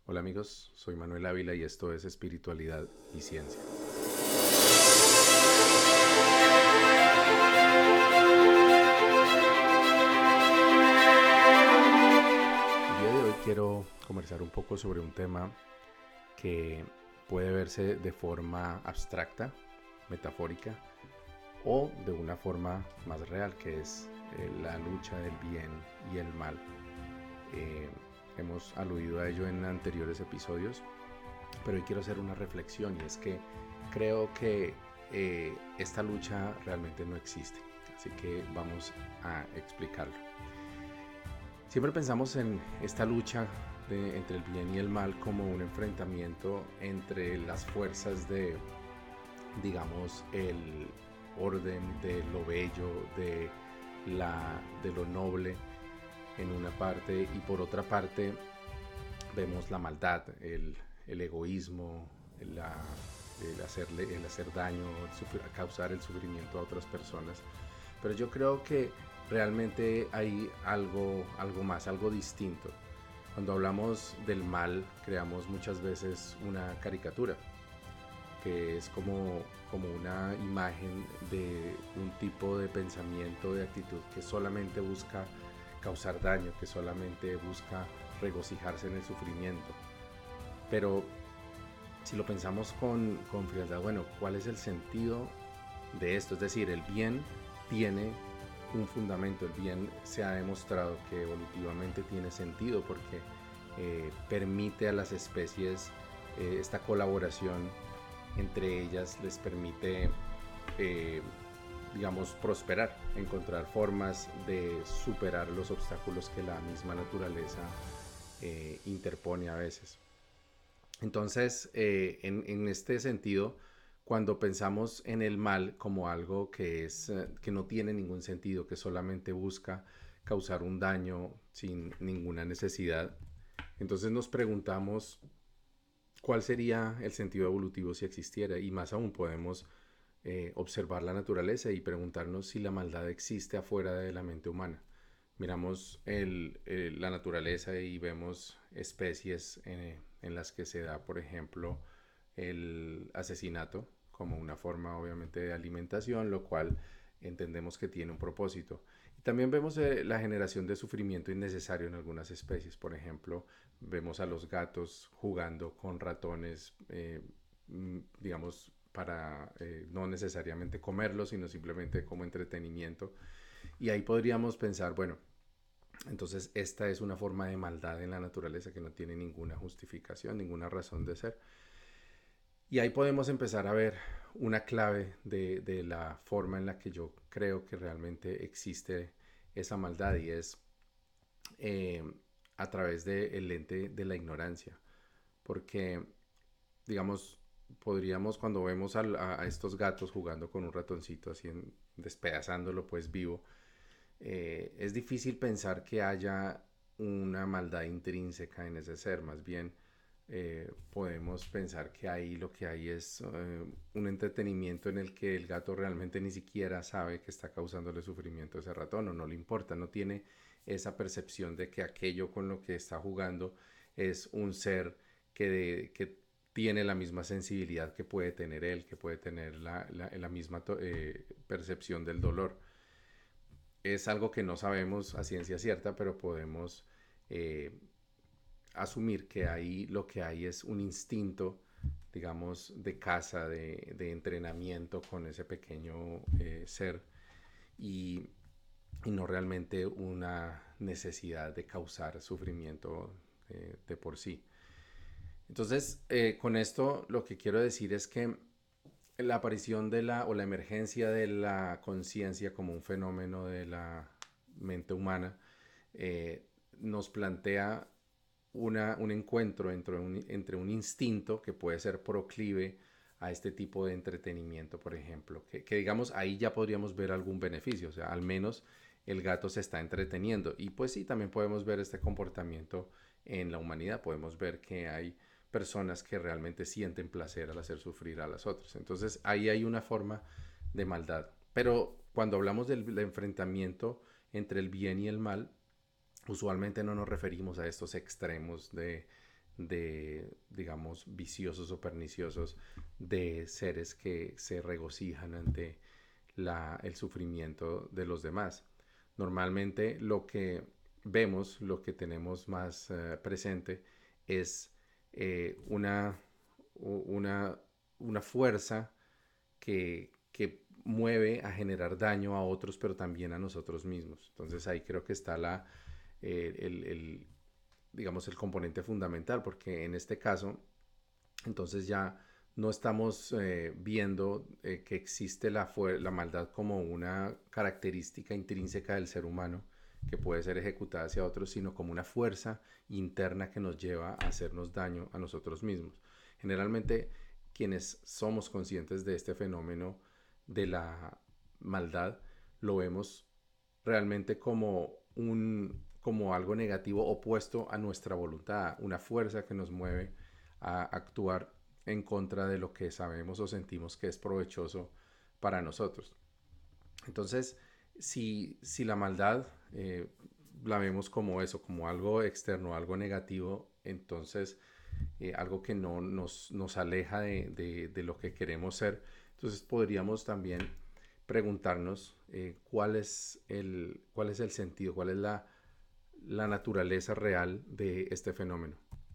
Hola amigos, soy Manuel Ávila y esto es Espiritualidad y Ciencia. El día de hoy quiero conversar un poco sobre un tema que puede verse de forma abstracta, metafórica, o de una forma más real, que es la lucha del bien y el mal. Hemos aludido a ello en anteriores episodios, pero hoy quiero hacer una reflexión, y es que creo que esta lucha realmente no existe, así que vamos a explicarlo. Siempre pensamos en esta lucha entre el bien y el mal como un enfrentamiento entre las fuerzas de, digamos, el orden, de lo bello, de lo noble en una parte, y por otra parte vemos la maldad, el egoísmo, el hacer daño, causar el sufrimiento a otras personas. Pero yo creo que realmente hay algo más, algo distinto. Cuando hablamos del mal, creamos muchas veces una caricatura, que es como una imagen de un tipo de pensamiento, de actitud que solamente busca causar daño, que solamente busca regocijarse en el sufrimiento. Pero si lo pensamos con frialdad, bueno, ¿cuál es el sentido de esto? Es decir, el bien tiene un fundamento, el bien se ha demostrado que evolutivamente tiene sentido porque permite a las especies esta colaboración entre ellas, les permite digamos, prosperar, encontrar formas de superar los obstáculos que la misma naturaleza interpone a veces. Entonces, en este sentido, cuando pensamos en el mal como algo que no tiene ningún sentido, que solamente busca causar un daño sin ninguna necesidad, entonces nos preguntamos cuál sería el sentido evolutivo si existiera, y más aún podemos observar la naturaleza y preguntarnos si la maldad existe afuera de la mente humana. Miramos la naturaleza y vemos especies en las que se da, por ejemplo, el asesinato como una forma obviamente de alimentación, lo cual entendemos que tiene un propósito. Y también vemos la generación de sufrimiento innecesario en algunas especies. Por ejemplo, vemos a los gatos jugando con ratones, digamos, para no necesariamente comerlos, sino simplemente como entretenimiento. Y ahí podríamos pensar, bueno, entonces esta es una forma de maldad en la naturaleza que no tiene ninguna justificación, ninguna razón de ser. Y ahí podemos empezar a ver una clave de la forma en la que yo creo que realmente existe esa maldad, y es eh, a través del lente de la ignorancia. Porque, digamos, podríamos, cuando vemos a estos gatos jugando con un ratoncito, así despedazándolo pues vivo, es difícil pensar que haya una maldad intrínseca en ese ser. Más bien podemos pensar que ahí lo que hay es un entretenimiento en el que el gato realmente ni siquiera sabe que está causándole sufrimiento a ese ratón, o no le importa, no tiene esa percepción de que aquello con lo que está jugando es un ser que tiene la misma sensibilidad que puede tener él, que puede tener la misma percepción del dolor. Es algo que no sabemos a ciencia cierta, pero podemos eh, asumir que ahí lo que hay es un instinto, digamos, de caza, de entrenamiento con ese pequeño ser, y, y no realmente una necesidad de causar sufrimiento de por sí. Entonces, con esto lo que quiero decir es que la aparición o la emergencia de la conciencia como un fenómeno de la mente humana eh, nos plantea un encuentro entre un instinto que puede ser proclive a este tipo de entretenimiento, por ejemplo, que digamos ahí ya podríamos ver algún beneficio, o sea, al menos el gato se está entreteniendo. Y pues sí, también podemos ver este comportamiento en la humanidad, podemos ver que hay personas que realmente sienten placer al hacer sufrir a las otras. Entonces ahí hay una forma de maldad. Pero cuando hablamos del enfrentamiento entre el bien y el mal, usualmente no nos referimos a estos extremos digamos, viciosos o perniciosos de seres que se regocijan ante el sufrimiento de los demás. Normalmente lo que vemos, lo que tenemos más presente es una, una, una fuerza que mueve a generar daño a otros, pero también a nosotros mismos. Entonces ahí creo que está digamos, el componente fundamental, porque en este caso, entonces ya no estamos viendo que existe la maldad como una característica intrínseca del ser humano que puede ser ejecutada hacia otros, sino como una fuerza interna que nos lleva a hacernos daño a nosotros mismos. Generalmente, quienes somos conscientes de este fenómeno de la maldad, lo vemos realmente como algo negativo opuesto a nuestra voluntad, una fuerza que nos mueve a actuar en contra de lo que sabemos o sentimos que es provechoso para nosotros. Entonces, si la maldad la vemos como eso, como algo externo, algo negativo, entonces algo que no nos aleja de lo que queremos ser, entonces podríamos también preguntarnos cuál es el sentido, cuál es la naturaleza real de este fenómeno.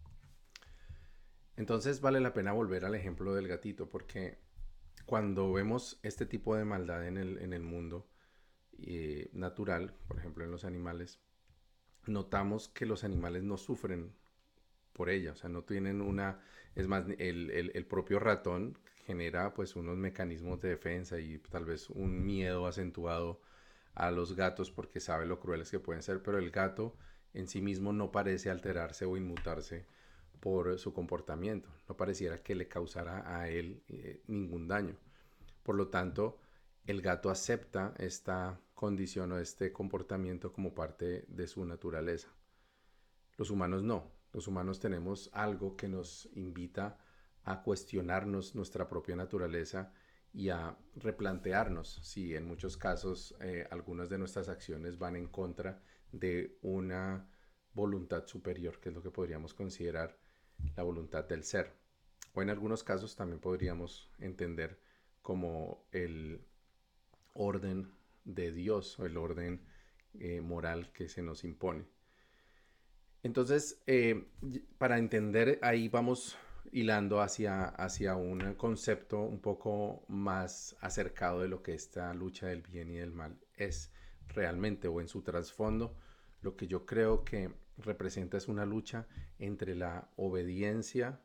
Entonces vale la pena volver al ejemplo del gatito, porque cuando vemos este tipo de maldad en el mundo natural, por ejemplo en los animales, notamos que los animales no sufren por ella, o sea, no tienen una, es más, el propio ratón genera pues unos mecanismos de defensa y tal vez un miedo acentuado a los gatos porque sabe lo crueles que pueden ser, pero el gato en sí mismo no parece alterarse o inmutarse por su comportamiento, no pareciera que le causara a él ningún daño. Por lo tanto, el gato acepta esta condición o este comportamiento como parte de su naturaleza. Los humanos no. Los humanos tenemos algo que nos invita a cuestionarnos nuestra propia naturaleza y a replantearnos si en muchos casos algunas de nuestras acciones van en contra de una voluntad superior, que es lo que podríamos considerar la voluntad del ser. O en algunos casos también podríamos entender como el orden de Dios o el orden moral que se nos impone. Entonces, para entender, ahí vamos hilando hacia un concepto un poco más acercado de lo que esta lucha del bien y del mal es realmente, o en su trasfondo. Lo que yo creo que representa es una lucha entre la obediencia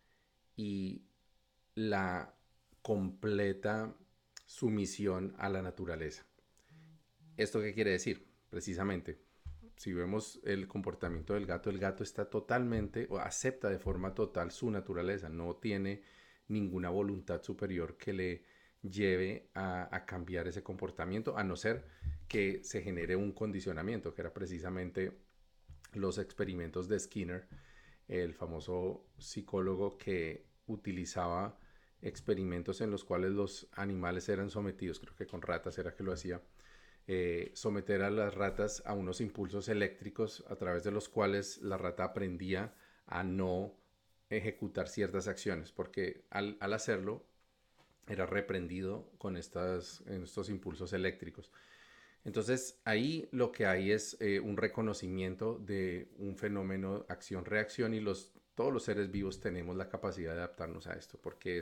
y la completa sumisión a la naturaleza. ¿Esto qué quiere decir? Precisamente, si vemos el comportamiento el gato está totalmente o acepta de forma total su naturaleza, no tiene ninguna voluntad superior que le lleve a cambiar ese comportamiento, a no ser que se genere un condicionamiento, que era precisamente los experimentos de Skinner, el famoso psicólogo que utilizaba experimentos en los cuales los animales eran sometidos, creo que con ratas era que lo hacía, someter a las ratas a unos impulsos eléctricos a través de los cuales la rata aprendía a no ejecutar ciertas acciones, porque al hacerlo era reprendido con estos impulsos eléctricos. Entonces ahí lo que hay es un reconocimiento de un fenómeno acción-reacción y todos los seres vivos tenemos la capacidad de adaptarnos a esto, porque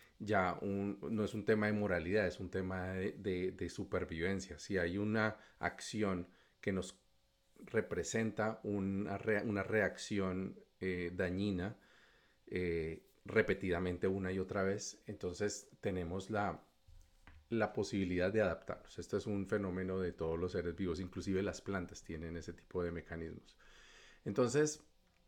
no es un tema de moralidad, es un tema de supervivencia. Si hay una acción que nos representa una reacción dañina repetidamente una y otra vez, entonces tenemos la posibilidad de adaptarnos. Esto es un fenómeno de todos los seres vivos, inclusive las plantas tienen ese tipo de mecanismos. Entonces,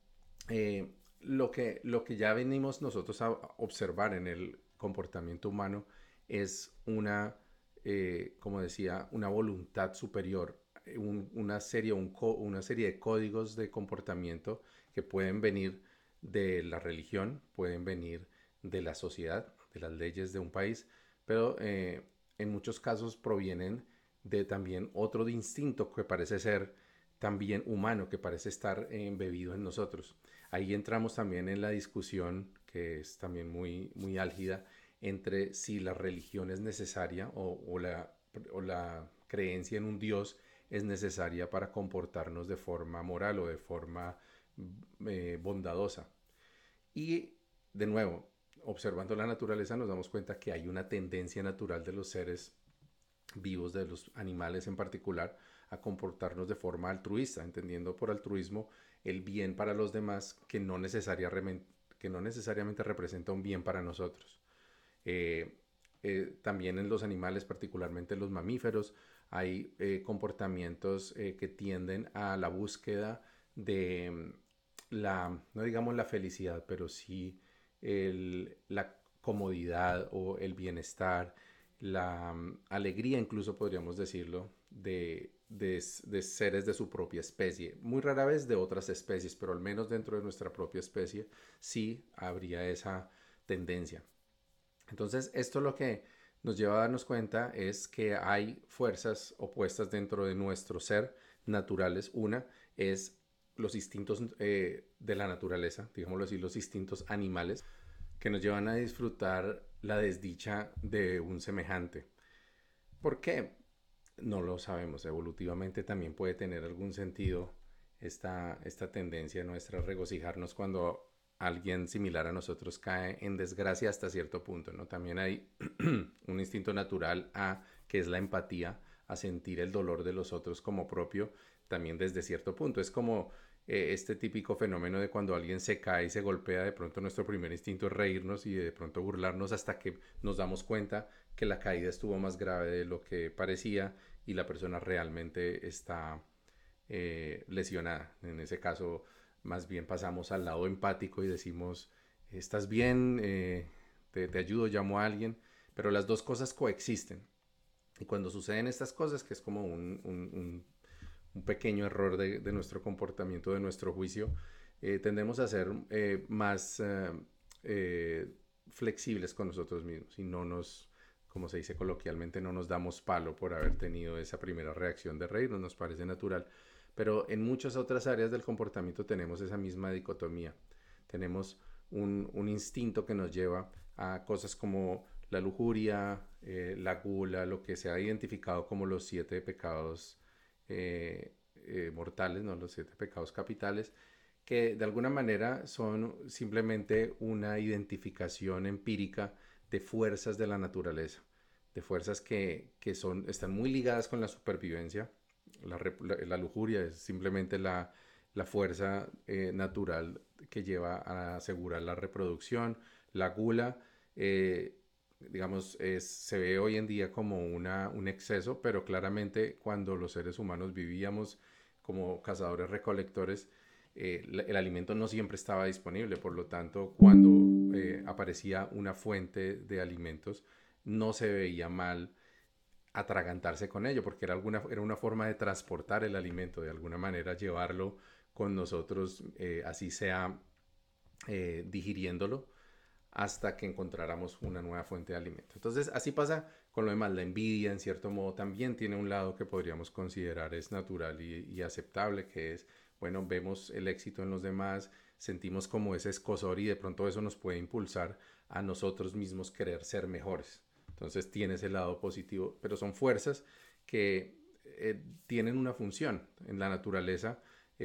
lo que ya venimos nosotros a observar en el comportamiento humano es como decía, una voluntad superior, una serie de códigos de comportamiento que pueden venir de la religión, pueden venir de la sociedad, de las leyes de un país, pero en muchos casos provienen de también otro instinto que parece ser también humano, que parece estar embebido en nosotros. Ahí entramos también en la discusión, que es también muy álgida, entre si la religión es necesaria o la creencia en un Dios es necesaria para comportarnos de forma moral o de forma bondadosa. Y de nuevo, observando la naturaleza nos damos cuenta que hay una tendencia natural de los seres vivos, de los animales en particular, a comportarnos de forma altruista, entendiendo por altruismo el bien para los demás que no necesariamente representa un bien para nosotros. Eh, También en los animales, particularmente en los mamíferos, hay comportamientos que tienden a la búsqueda de no digamos la felicidad, pero sí la comodidad o el bienestar, la alegría incluso podríamos decirlo, de seres de su propia especie. Muy rara vez de otras especies, pero al menos dentro de nuestra propia especie sí habría esa tendencia. Entonces, esto lo que nos lleva a darnos cuenta es que hay fuerzas opuestas dentro de nuestro ser naturales. Una es los instintos de la naturaleza, digámoslo así, los instintos animales, que nos llevan a disfrutar la desdicha de un semejante. ¿Por qué? No lo sabemos. Evolutivamente también puede tener algún sentido esta tendencia nuestra a regocijarnos cuando alguien similar a nosotros cae en desgracia hasta cierto punto, ¿no? También hay un instinto natural que es la empatía, a sentir el dolor de los otros como propio, también desde cierto punto. Es como este típico fenómeno de cuando alguien se cae y se golpea, de pronto nuestro primer instinto es reírnos y de pronto burlarnos hasta que nos damos cuenta que la caída estuvo más grave de lo que parecía y la persona realmente está lesionada. En ese caso, más bien pasamos al lado empático y decimos, ¿estás bien? Te ayudo, llamo a alguien. Pero las dos cosas coexisten. Y cuando suceden estas cosas, que es como un pequeño error de nuestro comportamiento, de nuestro juicio, tendemos a ser más flexibles con nosotros mismos y no nos, como se dice coloquialmente, no nos damos palo por haber tenido esa primera reacción de reírnos, nos parece natural. Pero en muchas otras áreas del comportamiento tenemos esa misma dicotomía. Tenemos un instinto que nos lleva a cosas como la lujuria, la gula, lo que se ha identificado como los 7 pecados mortales, ¿no? Los 7 pecados capitales, que de alguna manera son simplemente una identificación empírica de fuerzas de la naturaleza, de fuerzas que están muy ligadas con la supervivencia. La lujuria es simplemente la fuerza natural que lleva a asegurar la reproducción. La gula, digamos, se ve hoy en día como un exceso, pero claramente cuando los seres humanos vivíamos como cazadores recolectores, el alimento no siempre estaba disponible, por lo tanto, cuando aparecía una fuente de alimentos, no se veía mal atragantarse con ello, porque era una forma de transportar el alimento, de alguna manera llevarlo con nosotros, así sea digiriéndolo, hasta que encontráramos una nueva fuente de alimento. Entonces, así pasa con lo demás. La envidia, en cierto modo, también tiene un lado que podríamos considerar es natural y aceptable, que es, bueno, vemos el éxito en los demás, sentimos como ese escozor y de pronto eso nos puede impulsar a nosotros mismos querer ser mejores. Entonces tiene ese lado positivo, pero son fuerzas que tienen una función en la naturaleza,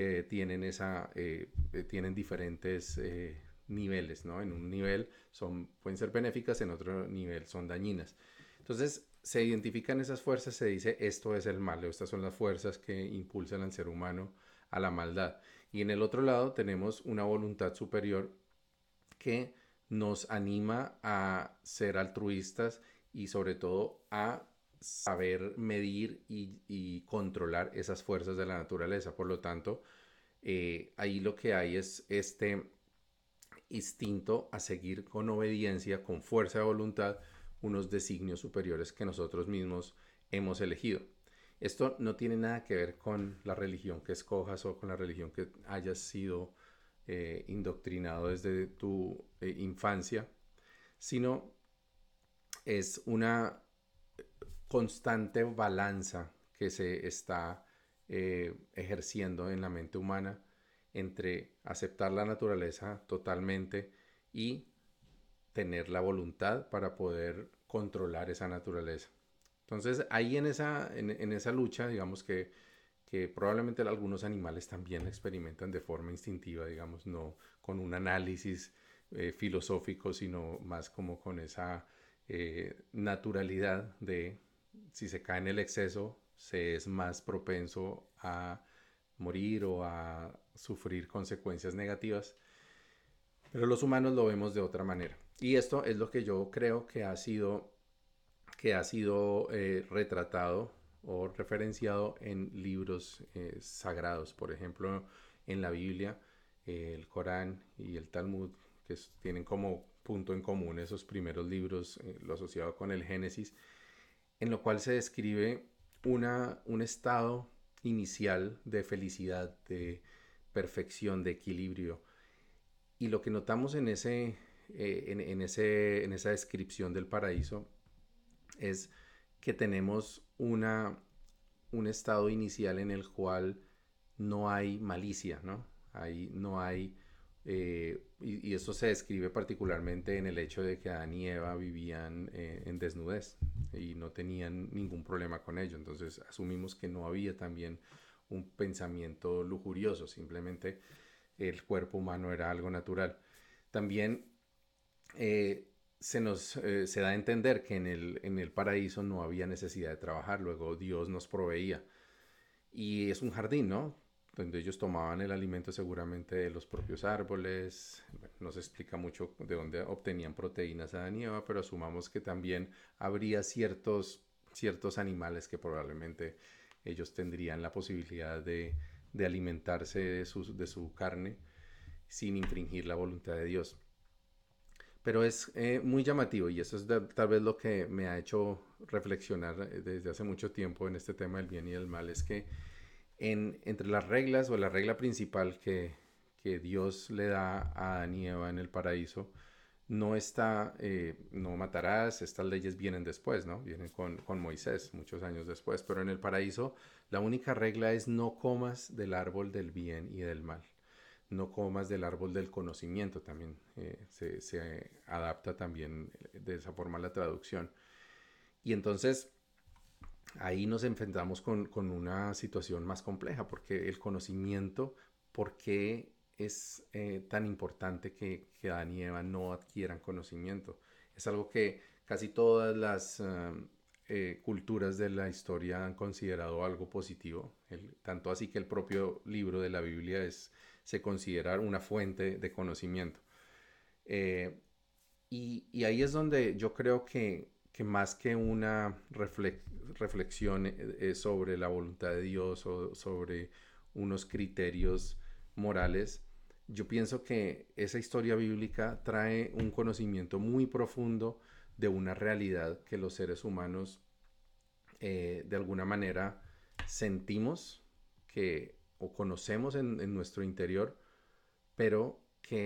tienen diferentes niveles, ¿no? En un nivel pueden ser benéficas, en otro nivel son dañinas. Entonces se identifican esas fuerzas, se dice esto es el mal, estas son las fuerzas que impulsan al ser humano a la maldad. Y en el otro lado tenemos una voluntad superior que nos anima a ser altruistas y sobre todo a saber medir y controlar esas fuerzas de la naturaleza. Por lo tanto, ahí lo que hay es este instinto a seguir con obediencia, con fuerza de voluntad, unos designios superiores que nosotros mismos hemos elegido. Esto no tiene nada que ver con la religión que escojas o con la religión que hayas sido indoctrinado desde tu infancia, sino es una constante balanza que se está ejerciendo en la mente humana entre aceptar la naturaleza totalmente y tener la voluntad para poder controlar esa naturaleza. Entonces ahí en esa lucha, digamos que probablemente algunos animales también experimentan de forma instintiva, digamos, no con un análisis filosófico, sino más como con esa naturalidad de si se cae en el exceso, se es más propenso a morir o a sufrir consecuencias negativas, pero los humanos lo vemos de otra manera. Y esto es lo que yo creo que ha sido retratado o referenciado en libros sagrados, por ejemplo, en la Biblia, el Corán y el Talmud, tienen como punto en común esos primeros libros, lo asociado con el Génesis, en lo cual se describe un estado inicial de felicidad, de perfección, de equilibrio. Y lo que notamos en esa descripción del paraíso es que tenemos un estado inicial en el cual no hay malicia, ¿no? No hay, y esto se describe particularmente en el hecho de que Adán y Eva vivían en desnudez y no tenían ningún problema con ello. Entonces asumimos que no había también un pensamiento lujurioso, simplemente el cuerpo humano era algo natural. También se da a entender que en el paraíso no había necesidad de trabajar, luego Dios nos proveía. Y es un jardín, ¿no? Donde ellos tomaban el alimento seguramente de los propios árboles. Bueno, no se explica mucho de dónde obtenían proteínas Adán y Eva, pero asumamos que también habría ciertos animales que probablemente ellos tendrían la posibilidad de alimentarse de su carne sin infringir la voluntad de Dios. Pero es muy llamativo y eso es tal vez lo que me ha hecho reflexionar desde hace mucho tiempo en este tema del bien y del mal, es que entre las reglas o la regla principal que Dios le da a Adán y Eva en el paraíso, no está, no matarás, estas leyes vienen después, ¿no? Vienen con Moisés muchos años después, pero en el paraíso la única regla es no comas del árbol del bien y del mal, no comas del árbol del conocimiento, también se adapta también de esa forma la traducción. Y entonces ahí nos enfrentamos con una situación más compleja, porque el conocimiento, ¿por qué es tan importante que Adán y Eva no adquieran conocimiento? Es algo que casi todas las culturas de la historia han considerado algo positivo, tanto así que el propio libro de la Biblia se considera una fuente de conocimiento. Eh, y ahí es donde yo creo que más que una reflexión sobre la voluntad de Dios o sobre unos criterios morales, yo pienso que esa historia bíblica trae un conocimiento muy profundo de una realidad que los seres humanos de alguna manera sentimos que o conocemos en nuestro interior, pero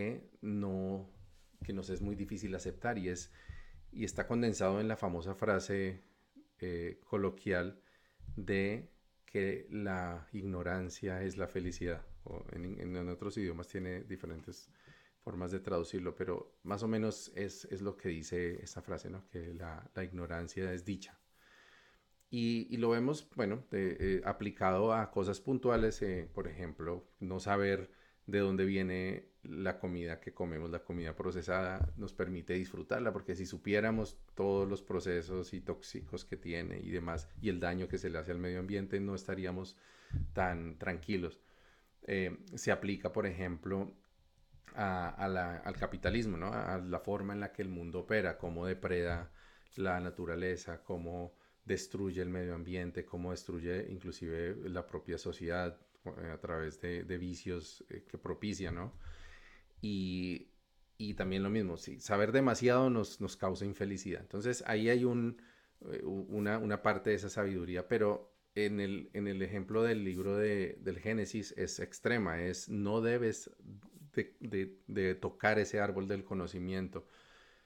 que nos es muy difícil aceptar y está condensado en la famosa frase coloquial de que la ignorancia es la felicidad. O en otros idiomas tiene diferentes formas de traducirlo, pero más o menos es lo que dice esta frase, ¿no? Que la ignorancia es dicha. Y lo vemos, bueno, aplicado a cosas puntuales, por ejemplo, no saber de dónde viene la comida que comemos, la comida procesada, nos permite disfrutarla, porque si supiéramos todos los procesos y tóxicos que tiene y demás, y el daño que se le hace al medio ambiente, no estaríamos tan tranquilos. Se aplica, por ejemplo, al capitalismo, ¿no? A la forma en la que el mundo opera, cómo depreda la naturaleza, cómo destruye el medio ambiente, cómo destruye inclusive la propia sociedad a través de vicios que propicia, ¿no? Y, y también lo mismo, sí, saber demasiado nos causa infelicidad. Entonces ahí hay una parte de esa sabiduría, pero en el ejemplo del libro del Génesis es extrema, es no debes de tocar ese árbol del conocimiento.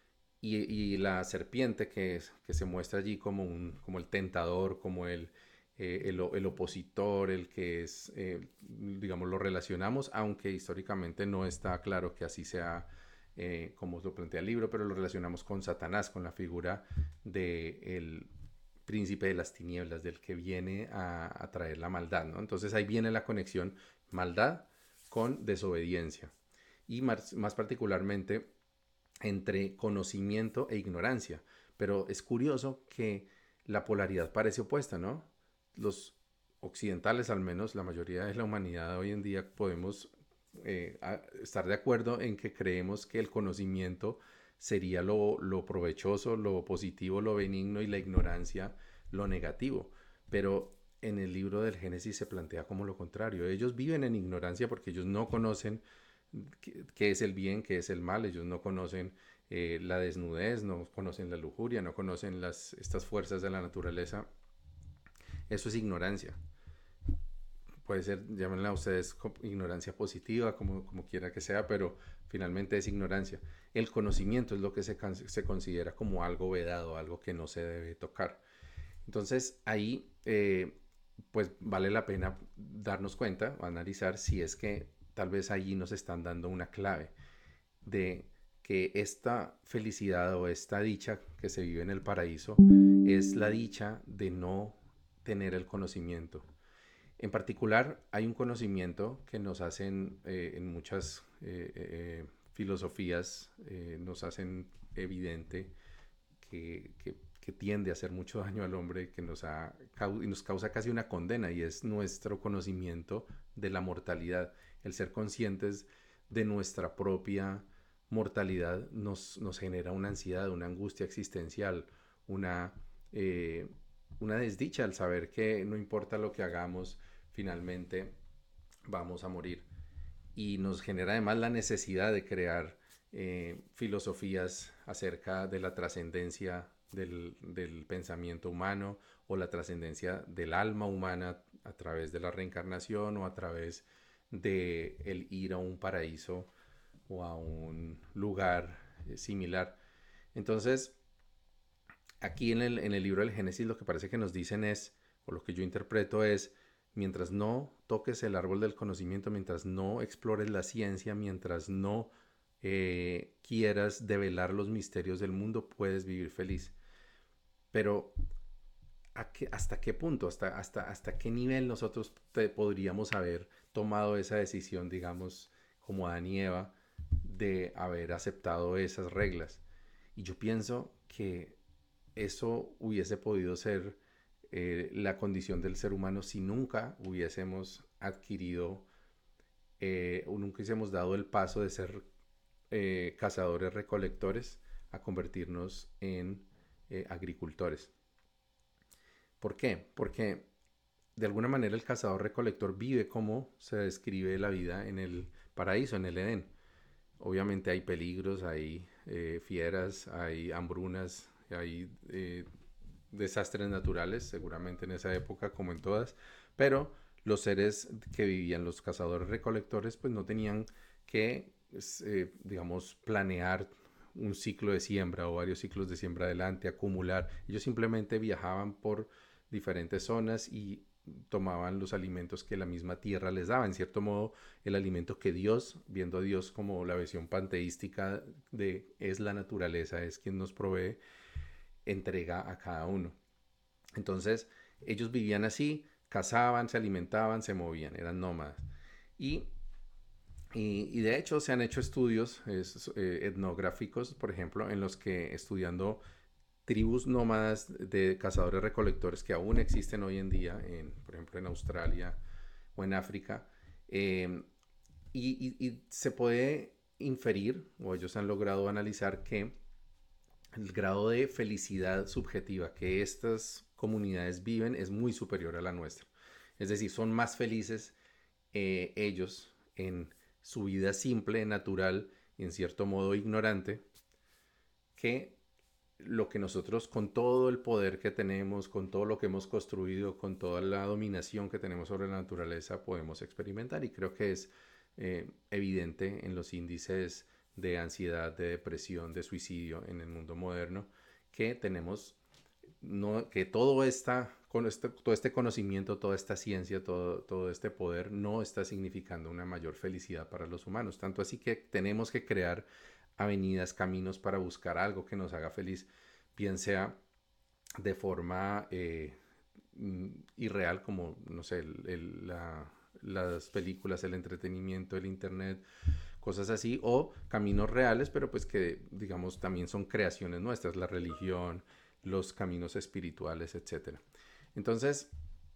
Y la serpiente que se muestra allí como el tentador, como el opositor, el que es, digamos, lo relacionamos, aunque históricamente no está claro que así sea como lo plantea el libro, pero lo relacionamos con Satanás, con la figura del príncipe de las tinieblas, del que viene a traer la maldad, ¿no? Entonces ahí viene la conexión maldad con desobediencia y más particularmente entre conocimiento e ignorancia. Pero es curioso que la polaridad parece opuesta, ¿no? Los occidentales, al menos la mayoría de la humanidad hoy en día, podemos estar de acuerdo en que creemos que el conocimiento sería lo provechoso, lo positivo, lo benigno y la ignorancia lo negativo. Pero en el libro del Génesis se plantea como lo contrario. Ellos viven en ignorancia porque ellos no conocen qué es el bien, qué es el mal. Ellos no conocen la desnudez, no conocen la lujuria, no conocen estas fuerzas de la naturaleza. Eso es ignorancia. Puede ser, llámenla a ustedes ignorancia positiva, como quiera que sea, pero finalmente es ignorancia. El conocimiento es lo que se considera como algo vedado, algo que no se debe tocar. Entonces ahí pues vale la pena darnos cuenta, analizar si es que tal vez allí nos están dando una clave de que esta felicidad o esta dicha que se vive en el paraíso es la dicha de no tener el conocimiento. En particular, hay un conocimiento que nos hacen en muchas filosofías, nos hacen evidente que tiende a hacer mucho daño al hombre, que nos causa casi una condena, y es nuestro conocimiento de la mortalidad. El ser conscientes de nuestra propia mortalidad nos genera una ansiedad, una angustia existencial, una, eh, una desdicha al saber que no importa lo que hagamos, finalmente vamos a morir. Y nos genera además la necesidad de crear filosofías acerca de la trascendencia del pensamiento humano o la trascendencia del alma humana a través de la reencarnación o a través de el ir a un paraíso o a un lugar similar. Entonces, aquí en el libro del Génesis lo que parece que nos dicen es, o lo que yo interpreto es, mientras no toques el árbol del conocimiento, mientras no explores la ciencia, mientras no quieras develar los misterios del mundo, puedes vivir feliz. Pero ¿hasta qué punto, hasta qué nivel nosotros podríamos haber tomado esa decisión, digamos, como Adán y Eva, de haber aceptado esas reglas? Y yo pienso que eso hubiese podido ser la condición del ser humano si nunca hubiésemos adquirido o nunca hubiésemos dado el paso de ser cazadores recolectores a convertirnos en agricultores. ¿Por qué? Porque de alguna manera el cazador recolector vive como se describe la vida en el paraíso, en el Edén. Obviamente hay peligros, hay fieras, hay hambrunas, hay desastres naturales, seguramente en esa época como en todas, pero los seres que vivían, los cazadores recolectores, pues no tenían que, digamos, planear un ciclo de siembra o varios ciclos de siembra adelante, acumular. Ellos simplemente viajaban por diferentes zonas y tomaban los alimentos que la misma tierra les daba. En cierto modo, el alimento que Dios, viendo a Dios como la visión panteística de es la naturaleza, es quien nos provee, entrega a cada uno. Entonces, ellos vivían así, cazaban, se alimentaban, se movían, eran nómadas. Y, y de hecho se han hecho estudios etnográficos, por ejemplo, en los que estudiando tribus nómadas de cazadores recolectores que aún existen hoy en día, por ejemplo en Australia o en África, y se puede inferir, o ellos han logrado analizar, que el grado de felicidad subjetiva que estas comunidades viven es muy superior a la nuestra. Es decir, son más felices ellos en su vida simple, natural y en cierto modo ignorante que lo que nosotros con todo el poder que tenemos, con todo lo que hemos construido, con toda la dominación que tenemos sobre la naturaleza podemos experimentar. Y creo que es evidente en los índices de ansiedad, de depresión, de suicidio en el mundo moderno, que tenemos que toda esta todo este conocimiento, toda esta ciencia, todo este poder no está significando una mayor felicidad para los humanos. Tanto así que tenemos que crear avenidas, caminos para buscar algo que nos haga feliz, bien sea de forma irreal, como, no sé, las películas, el entretenimiento, el internet, cosas así, o caminos reales, pero pues que, digamos, también son creaciones nuestras, la religión, los caminos espirituales, etcétera. Entonces,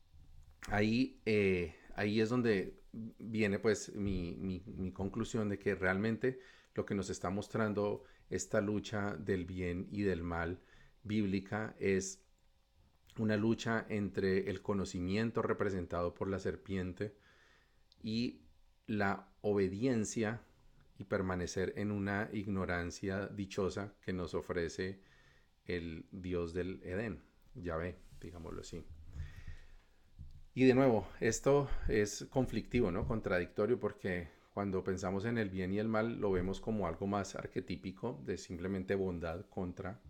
ahí es donde viene pues mi conclusión de que realmente lo que nos está mostrando esta lucha del bien y del mal bíblica es una lucha entre el conocimiento representado por la serpiente y la obediencia y permanecer en una ignorancia dichosa que nos ofrece el Dios del Edén, Yahvé, digámoslo así. Y de nuevo, esto es conflictivo, ¿no? Contradictorio, porque cuando pensamos en el bien y el mal lo vemos como algo más arquetípico de simplemente bondad contra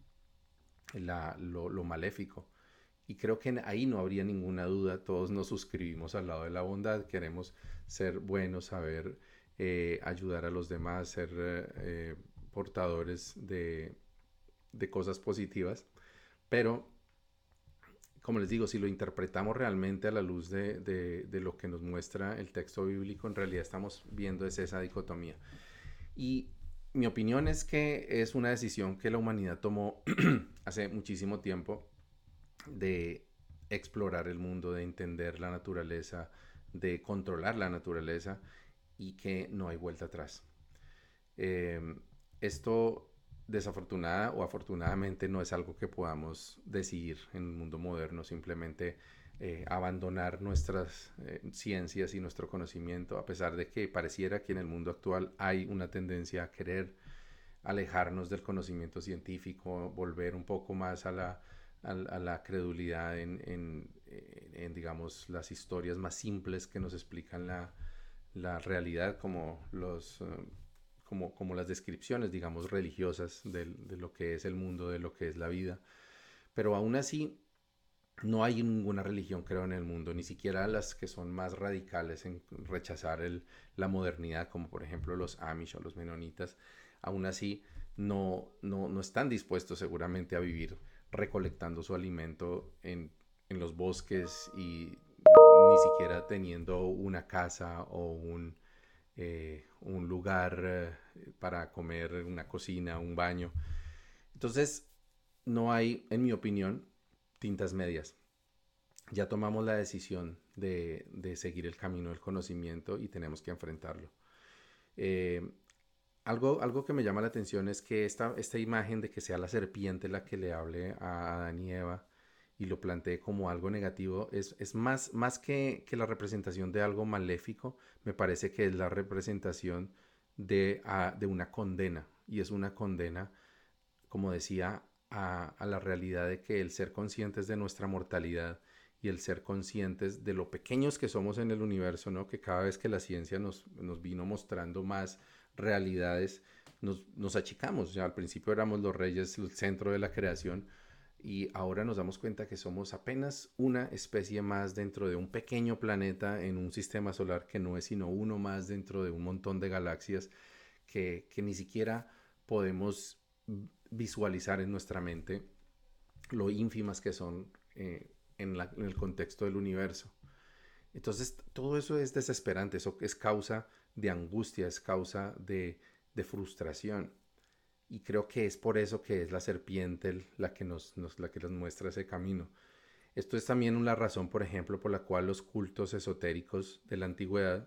lo maléfico. Y creo que ahí no habría ninguna duda, todos nos suscribimos al lado de la bondad, queremos ser buenos, saber ayudar a los demás, ser portadores de cosas positivas, pero como les digo, si lo interpretamos realmente a la luz de lo que nos muestra el texto bíblico, en realidad estamos viendo es esa dicotomía. Y mi opinión es que es una decisión que la humanidad tomó hace muchísimo tiempo de explorar el mundo, de entender la naturaleza, de controlar la naturaleza y que no hay vuelta atrás. Eh, Esto desafortunada o afortunadamente no es algo que podamos decidir en el mundo moderno, simplemente abandonar nuestras ciencias y nuestro conocimiento, a pesar de que pareciera que en el mundo actual hay una tendencia a querer alejarnos del conocimiento científico, volver un poco más a la credulidad en, digamos, las historias más simples que nos explican la realidad, como como las descripciones, digamos, religiosas de lo que es el mundo, de lo que es la vida. Pero aún así, no hay ninguna religión, creo, en el mundo, ni siquiera las que son más radicales en rechazar la modernidad, como por ejemplo los Amish o los menonitas, aún así no están dispuestos seguramente a vivir recolectando su alimento en los bosques y ni siquiera teniendo una casa o un lugar para comer, una cocina, un baño. Entonces, no hay, en mi opinión, tintas medias. Ya tomamos la decisión de seguir el camino del conocimiento y tenemos que enfrentarlo. Eh, algo que me llama la atención es que esta imagen de que sea la serpiente la que le hable a Adán y Eva y lo plantee como algo negativo es más que la representación de algo maléfico, me parece que es la representación de una condena. Y es una condena, como decía, a la realidad de que el ser conscientes de nuestra mortalidad y el ser conscientes de lo pequeños que somos en el universo, ¿no? Que cada vez que la ciencia nos vino mostrando más realidades, nos achicamos. Ya al principio éramos los reyes, el centro de la creación, y ahora nos damos cuenta que somos apenas una especie más dentro de un pequeño planeta en un sistema solar que no es sino uno más dentro de un montón de galaxias que ni siquiera podemos visualizar en nuestra mente lo ínfimas que son en el contexto del universo. Entonces, todo eso es desesperante, eso es causa de angustia, es causa de frustración. Y creo que es por eso que es la serpiente la que la que nos muestra ese camino. Esto es también una razón, por ejemplo, por la cual los cultos esotéricos de la antigüedad,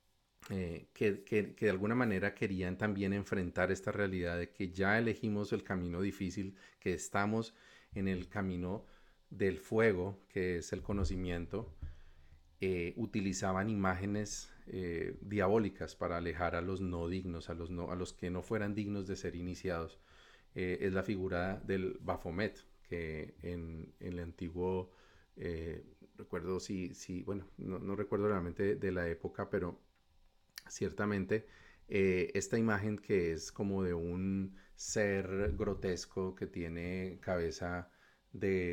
que de alguna manera querían también enfrentar esta realidad de que ya elegimos el camino difícil, que estamos en el camino del fuego, que es el conocimiento, utilizaban imágenes diabólicas para alejar a los no dignos, a los que no fueran dignos de ser iniciados. Es la figura del Baphomet, que en el antiguo, recuerdo bueno, no recuerdo realmente de la época, pero ciertamente esta imagen que es como de un ser grotesco que tiene cabeza de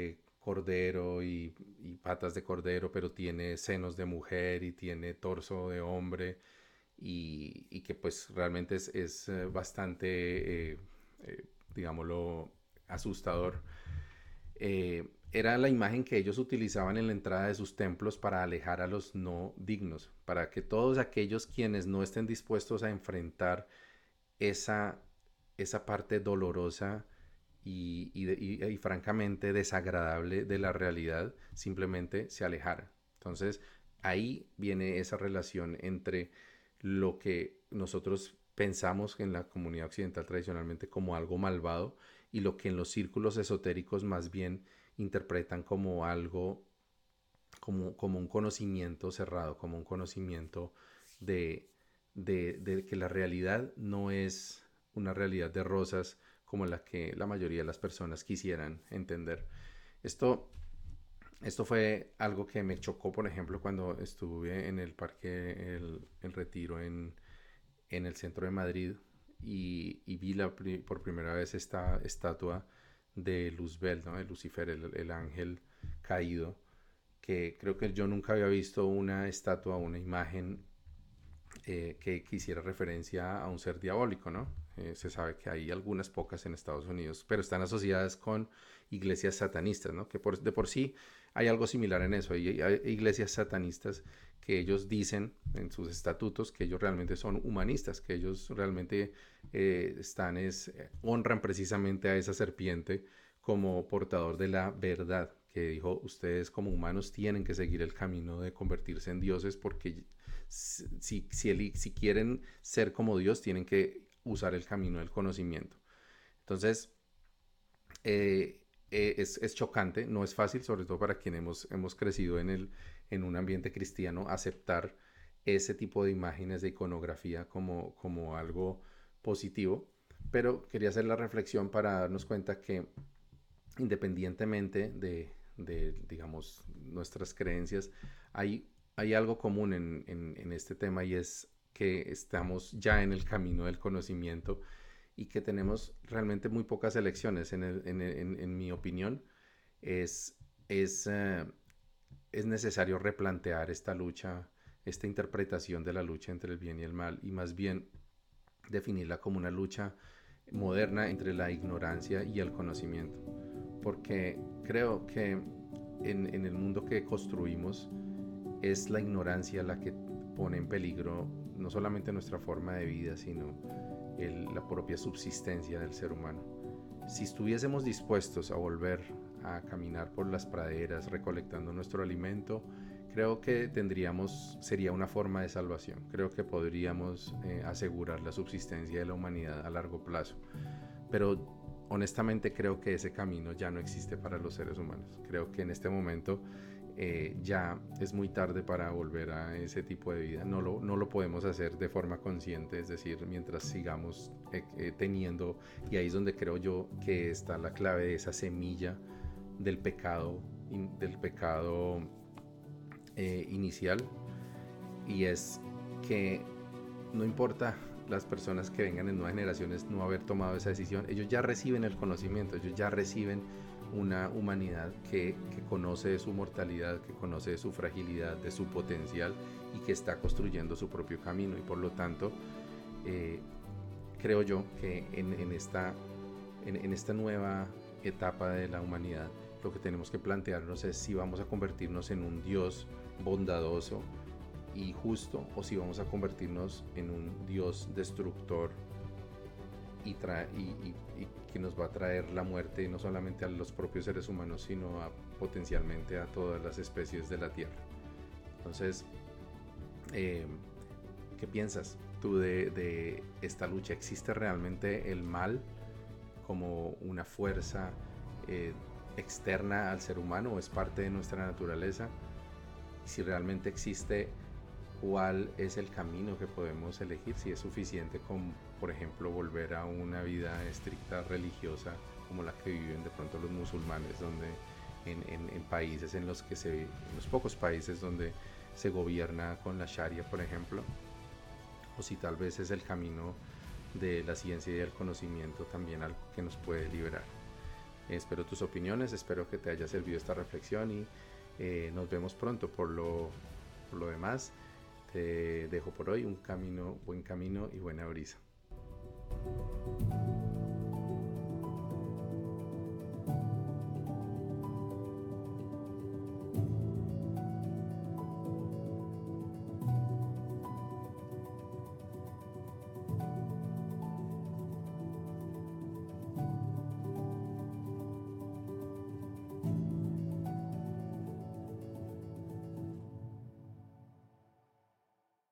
cordero y patas de cordero, pero tiene senos de mujer y tiene torso de hombre y que pues realmente es bastante, digámoslo, asustador. Era la imagen que ellos utilizaban en la entrada de sus templos para alejar a los no dignos, para que todos aquellos quienes no estén dispuestos a enfrentar esa, esa parte dolorosa y francamente desagradable de la realidad simplemente se alejara. Entonces ahí viene esa relación entre lo que nosotros pensamos en la comunidad occidental tradicionalmente como algo malvado y lo que en los círculos esotéricos más bien interpretan como algo, como un conocimiento cerrado, como un conocimiento de, de que la realidad no es una realidad de rosas como la que la mayoría de las personas quisieran entender. Esto, esto fue algo que me chocó, por ejemplo, cuando estuve en el Parque El Retiro en el centro de Madrid y vi por primera vez esta estatua de Luzbel, ¿no? De Lucifer, el ángel caído, que creo que yo nunca había visto una estatua, una imagen que hiciera referencia a un ser diabólico, ¿no? Se sabe que hay algunas pocas en Estados Unidos, pero están asociadas con iglesias satanistas, ¿no? Que de por sí hay algo similar en eso. Hay iglesias satanistas que ellos dicen en sus estatutos que ellos realmente son humanistas, que ellos realmente honran precisamente a esa serpiente como portador de la verdad, que dijo, ustedes como humanos tienen que seguir el camino de convertirse en dioses porque si quieren ser como Dios, tienen que usar el camino del conocimiento. Entonces, es chocante, no es fácil, sobre todo para quienes hemos crecido en un ambiente cristiano, aceptar ese tipo de imágenes de iconografía como algo positivo. Pero quería hacer la reflexión para darnos cuenta que independientemente digamos, nuestras creencias, hay algo común en este tema y es que estamos ya en el camino del conocimiento y que tenemos realmente muy pocas elecciones. En mi opinión, es, es, eh, es necesario replantear esta lucha, esta interpretación de la lucha entre el bien y el mal y más bien definirla como una lucha moderna entre la ignorancia y el conocimiento. Porque creo que en el mundo que construimos es la ignorancia la que pone en peligro no solamente nuestra forma de vida, sino la propia subsistencia del ser humano. Si estuviésemos dispuestos a volver a caminar por las praderas recolectando nuestro alimento, creo que sería una forma de salvación. Creo que podríamos asegurar la subsistencia de la humanidad a largo plazo. Pero honestamente creo que ese camino ya no existe para los seres humanos. Creo que en este momento ya es muy tarde para volver a ese tipo de vida. No lo podemos hacer de forma consciente, es decir, mientras sigamos teniendo, y ahí es donde creo yo que está la clave de esa semilla del pecado, inicial, y es que no importa las personas que vengan en nuevas generaciones no haber tomado esa decisión, ellos ya reciben el conocimiento, ellos ya reciben una humanidad que conoce de su mortalidad, que conoce de su fragilidad, de su potencial y que está construyendo su propio camino y por lo tanto creo yo que en esta nueva etapa de la humanidad lo que tenemos que plantearnos es si vamos a convertirnos en un Dios bondadoso y justo o si vamos a convertirnos en un Dios destructor y que nos va a traer la muerte no solamente a los propios seres humanos sino potencialmente a todas las especies de la tierra. Entonces, ¿qué piensas tú de esta lucha? ¿Existe realmente el mal como una fuerza externa al ser humano o es parte de nuestra naturaleza? Si realmente existe, ¿cuál es el camino que podemos elegir? Si es suficiente con, por ejemplo, volver a una vida estricta religiosa como la que viven de pronto los musulmanes, donde en países en los los pocos países donde se gobierna con la Sharia, por ejemplo, o si tal vez es el camino de la ciencia y el conocimiento también algo que nos puede liberar. Espero tus opiniones, espero que te haya servido esta reflexión y nos vemos pronto. Por lo demás, te dejo por hoy un camino, buen camino y buena brisa.